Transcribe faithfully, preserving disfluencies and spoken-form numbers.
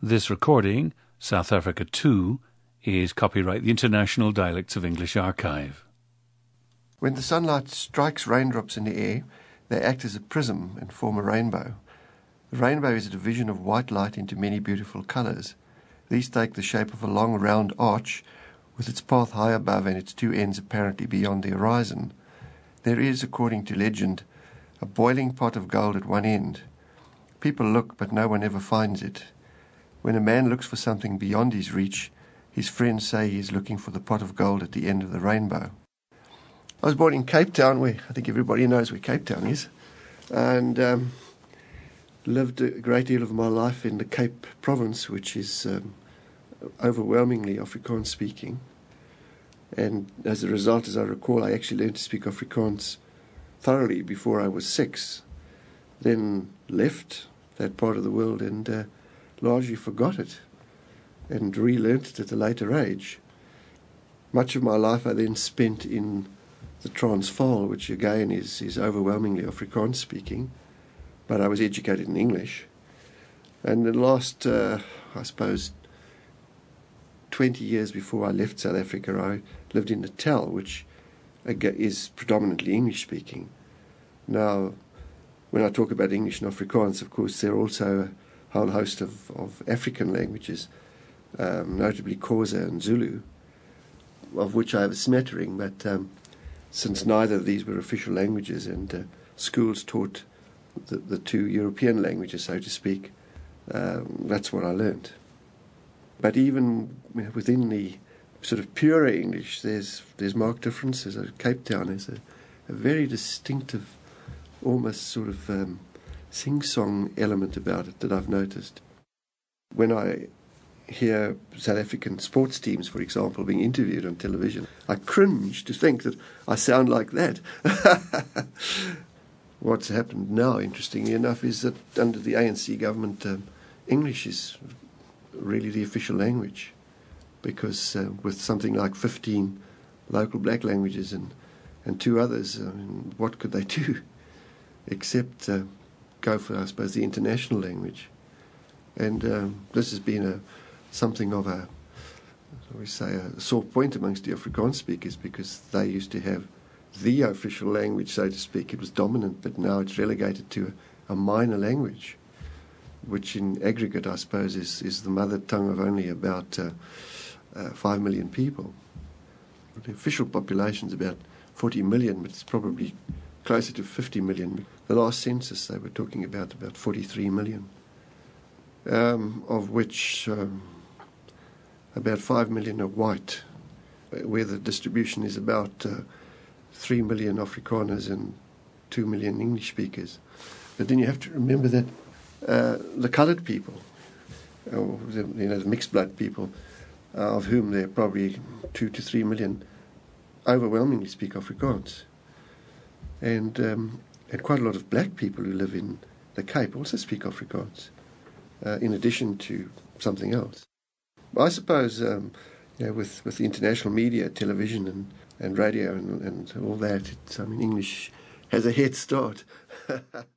This recording, South Africa two, is copyright the International Dialects of English Archive. When the sunlight strikes raindrops in the air, they act as a prism and form a rainbow. The rainbow is a division of white light into many beautiful colours. These take the shape of a long round arch with its path high above and its two ends apparently beyond the horizon. There is, according to legend, a boiling pot of gold at one end. People look, but no one ever finds it. When a man looks for something beyond his reach, his friends say he is looking for the pot of gold at the end of the rainbow. I was born in Cape Town, where I think everybody knows where Cape Town is, and um, lived a great deal of my life in the Cape Province, which is um, overwhelmingly Afrikaans speaking. And as a result, as I recall, I actually learned to speak Afrikaans thoroughly before I was six, then left that part of the world and uh, largely forgot it and relearnt it at a later age. Much of my life I then spent in the Transvaal, which again is, is overwhelmingly Afrikaans speaking, but I was educated in English. And the last, uh, I suppose, twenty years before I left South Africa, I lived in Natal, which is predominantly English speaking. Now, when I talk about English and Afrikaans, of course, there are also a whole host of, of African languages, um, notably Xhosa and Zulu, of which I have a smattering, but um, since neither of these were official languages and uh, schools taught the, the two European languages, so to speak, um, that's what I learned. But even within the sort of purer English, there's there's marked differences. Cape Town has a, a very distinctive, almost sort of um, sing-song element about it that I've noticed. When I hear South African sports teams, for example, being interviewed on television, I cringe to think that I sound like that. What's happened now, interestingly enough, is that under the A N C government, um, English is really the official language, because uh, with something like fifteen local black languages and, and two others, I mean, what could they do except uh, go for, I suppose, the international language? And um, this has been a something of a, we say, a sore point amongst the Afrikaans speakers, because they used to have the official language, so to speak. It was dominant, but now it's relegated to a, a minor language, which in aggregate, I suppose, is, is the mother tongue of only about uh, uh, five million people. The official population is about forty million, but it's probably closer to fifty million. The last census, they were talking about about forty-three million, um, of which um, about five million are white, where the distribution is about uh, three million Afrikaners and two million English speakers. But then you have to remember that Uh, the coloured people, or the, you know, the mixed blood people, uh, of whom there are probably two to three million, overwhelmingly speak Afrikaans, and um, and quite a lot of black people who live in the Cape also speak Afrikaans, uh, in addition to something else. I suppose, um, you know, with with the international media, television and and radio and, and all that, it's, I mean, English has a head start.